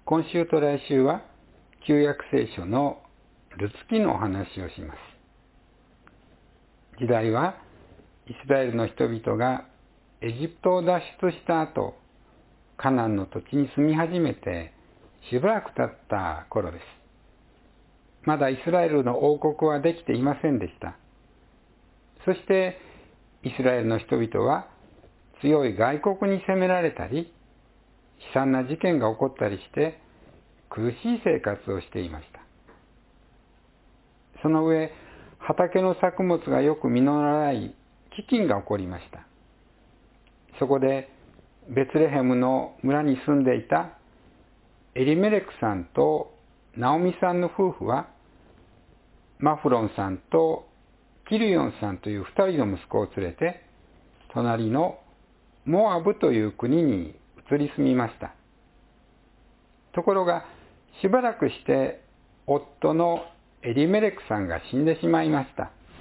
今週と来週は旧約聖書のルツ記のお話をします。時代はイスラエルの人々がエジプトを脱出した後、カナンの土地に住み始めてしばらく経った頃です。まだイスラエルの王国はできていませんでした。そしてイスラエルの人々は強い外国に攻められたり、悲惨な事件が起こったりして苦しい生活をしていました。その上、畑の作物がよく実らない飢饉が起こりました。そこでベツレヘムの村に住んでいたエリメレクさんとナオミさんの夫婦は、マフロンさんとキルヨンさんという2人の息子を連れて、隣のモアブという国に移り住みました。ところが、しばらくして夫のエリメレクさんが死んでしまいました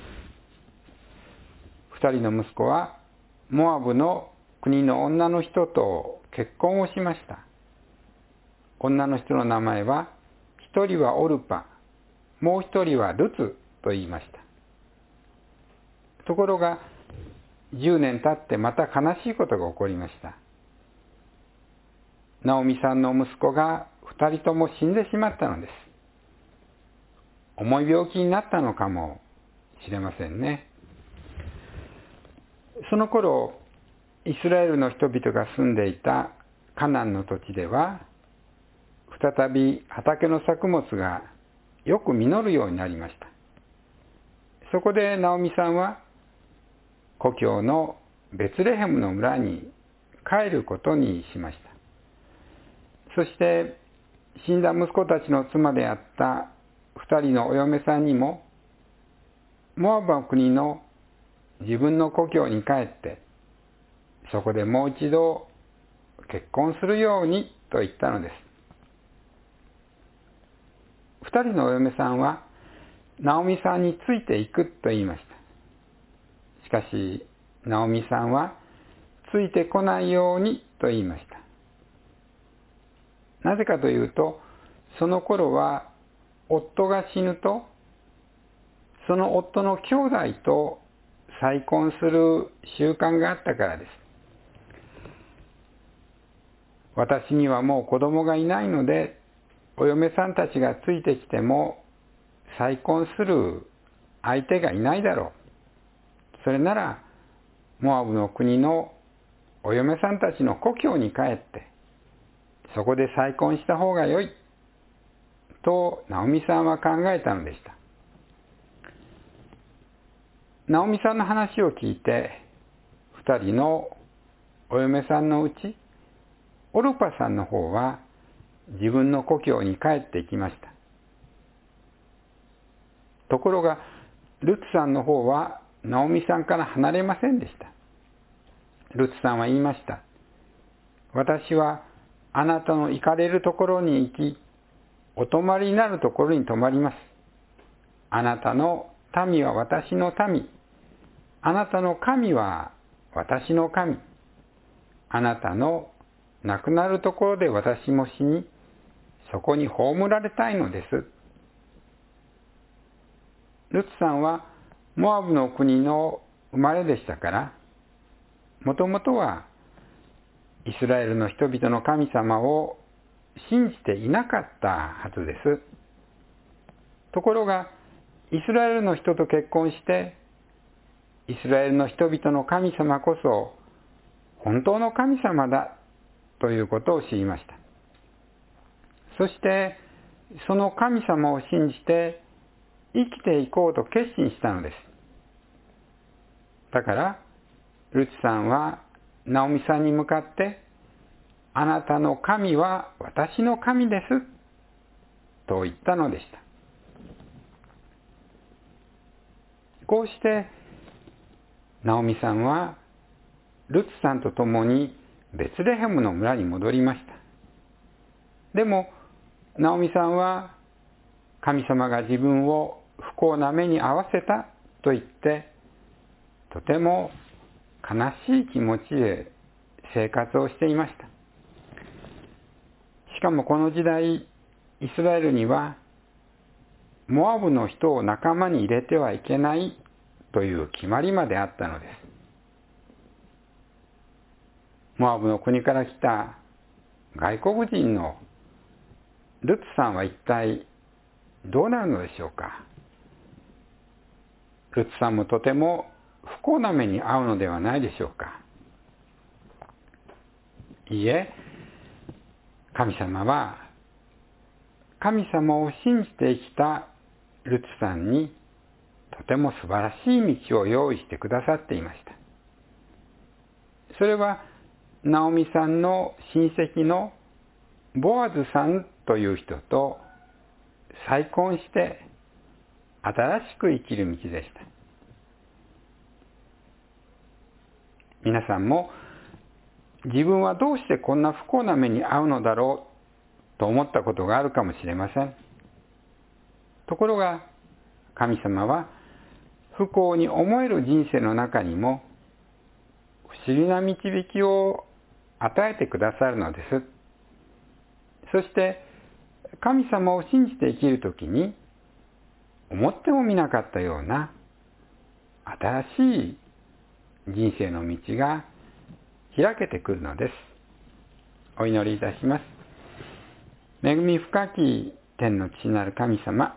。2人の息子はモアブの国の女の人と結婚をしました。女の人の名前は、一人はオルパ、もう一人はルツと言いました。ところが、10年経ってまた悲しいことが起こりました。ナオミさんの息子が2人とも死んでしまったのです。重い病気になったのかもしれませんね。その頃、イスラエルの人々が住んでいたカナンの土地では、再び畑の作物がよく実るようになりました。そこでナオミさんは故郷のベツレヘムの村に帰ることにしました。そして死んだ息子たちの妻であった2人のお嫁さんにも、モアブの国の自分の故郷に帰って、そこでもう一度結婚するようにと言ったのです。2人のお嫁さんは、ナオミさんについていくと言いました。しかし、ナオミさんは、ついてこないようにと言いました。なぜかというと、その頃は、夫が死ぬと、その夫の兄弟と再婚する習慣があったからです。私にはもう子供がいないので、お嫁さんたちがついてきても再婚する相手がいないだろう。それなら、モアブの国のお嫁さんたちの故郷に帰って、そこで再婚した方が良い、とナオミさんは考えたのでした。ナオミさんの話を聞いて、2人のお嫁さんのうち、オルパさんの方は自分の故郷に帰っていきました。ところが、ルツさんの方はナオミさんから離れませんでした。ルツさんは言いました。私はあなたの行かれるところに行き、お泊まりになるところに泊まります。あなたの民は私の民。あなたの神は私の神。あなたの亡くなるところで私も死に、そこに葬られたいのです。ルツさんはモアブの国の生まれでしたから、もともとはイスラエルの人々の神様を信じていなかったはずです。ところが、イスラエルの人と結婚して、イスラエルの人々の神様こそ本当の神様だということを知りました。そして、その神様を信じて生きていこうと決心したのです。だから、ルツさんはナオミさんに向かって、あなたの神は私の神です、と言ったのでした。こうして、ナオミさんは、ルツさんと共にベツレヘムの村に戻りました。でも、ナオミさんは、神様が自分を不幸な目に遭わせたと言って、とても悲しい気持ちで生活をしていました。 しかもこの時代、イスラエルにはモアブの人を仲間に入れてはいけないという決まりまであったのです。モアブの国から来た外国人のルツさんは一体どうなるのでしょうか。ルツさんもとても不幸な目に遭うのではないでしょうか。いいえ、神様は神様を信じて生きたルツさんにとても素晴らしい道を用意してくださっていました。それはナオミさんの親戚のボアズさんという人と再婚して新しく生きる道でした。皆さんも自分はどうしてこんな不幸な目に遭うのだろうと思ったことがあるかもしれません。ところが神様は不幸に思える人生の中にも不思議な導きを与えてくださるのです。そして神様を信じて生きるときに思ってもみなかったような新しい人生の道が開けてくるのです。お祈りいたします。恵み深き天の父なる神様、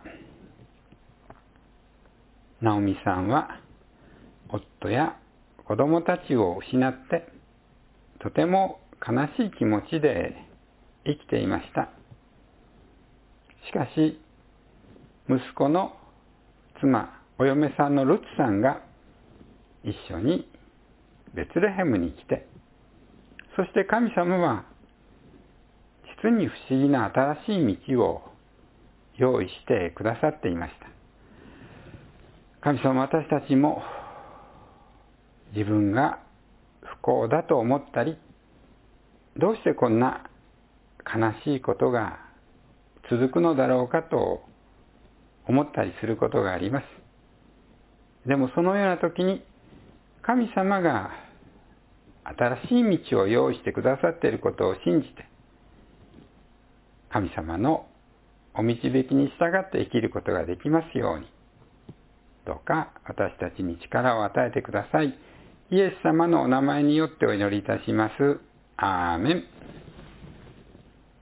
ナオミさんは夫や子供たちを失ってとても悲しい気持ちで生きていました。しかし息子の妻、お嫁さんのルツさんが一緒にベツレヘムに来て、そして神様は実に不思議な新しい道を用意してくださっていました。神様、私たちも自分が不幸だと思ったり、どうしてこんな悲しいことが続くのだろうかと思ったりすることがあります。でもそのような時に神様が新しい道を用意してくださっていることを信じて、神様のお導きに従って生きることができますように、どうか私たちに力を与えてください。イエス様のお名前によってお祈りいたします。アーメン。